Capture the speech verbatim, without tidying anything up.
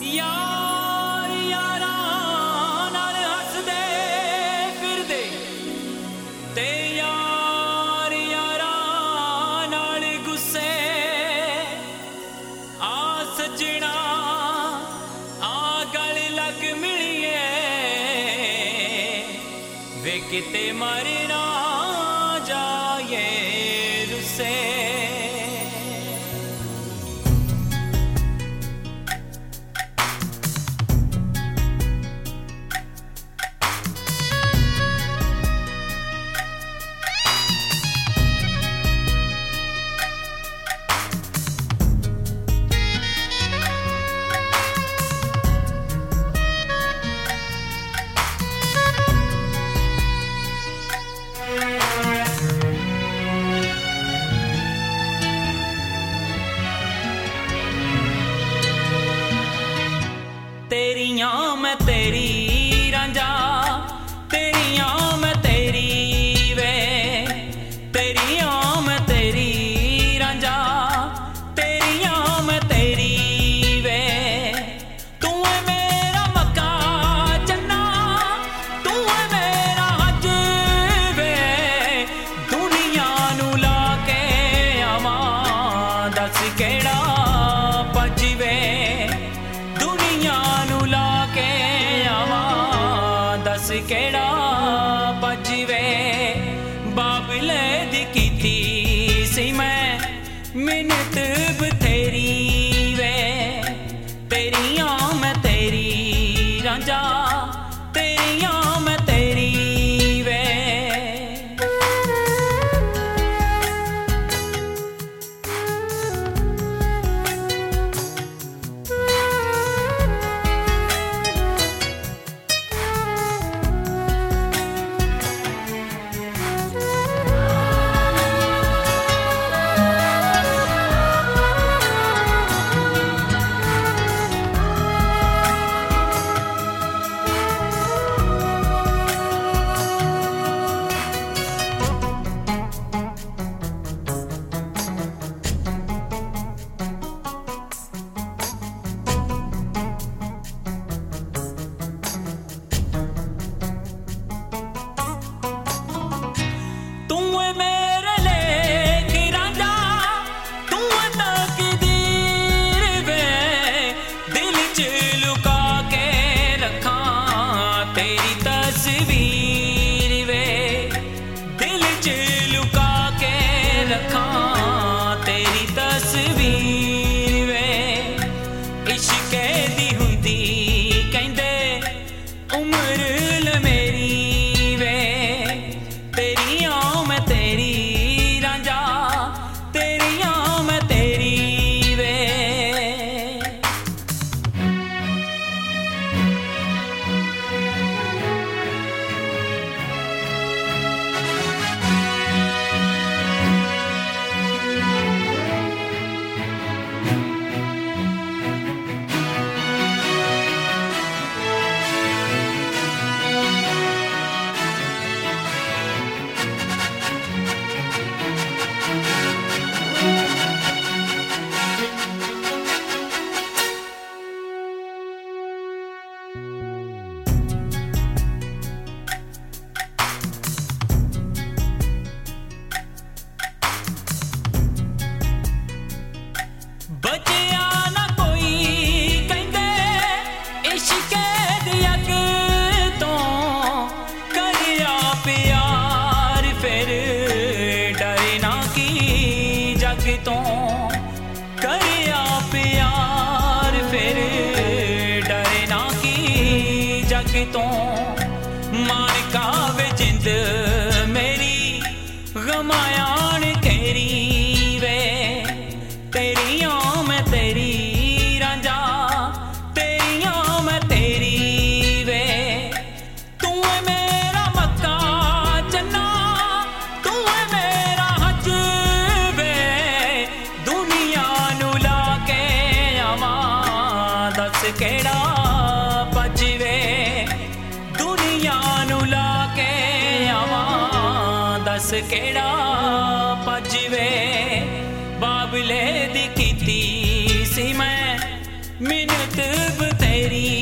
यार यारां नाल हसदे फिरदे ते यार यारां नाल गुस्से आ सजना आ गल लग मिलिए वे किते मर ना जाए रुसे। तेरियां मैं तेरी रांझा तेरियां मैं तेरी वे तेरियां मैं तेरी रांझा तेरियां मैं तेरी वे तू है मेरा मक्का चन्ना तू है मेरा हज वे दुनिया नू ला के आवां दस केड़ा भजवे केड़ा भजवे बाबले दी कीती सी मैं मिन्नत बथेरी वे तेरियां मैं तेरी रांझा तेरियां मैं तेरी वे। तस्वीर वे दिल च लुका के रखां तेरी तस्वीर वे इश्के दी हुंदी कहंदे उम्र ल मेरी वे तेरियां मैं तेरी रांझा तेरियां मैं तेरी वे। बचिया ना कोई कहंदे इश्के दी अग तो करिया प्यार फिर डरे ना की जग तो करिया प्यार फिर डरे ना की जग तो मानका वे जिंद मेरी गमायान खेरी वे तेरियां मैं तेरी रांझा तेरियां मैं तेरी वे तू है मेरा मक्का चन्ना तू है मेरा हज वे दुनिया नू ला के आवां दस केड़ा भजवे दुनिया नू ला के आवां दस केड़ा भजवे बाबले दी कीती सी मैं मिन्नत तेरी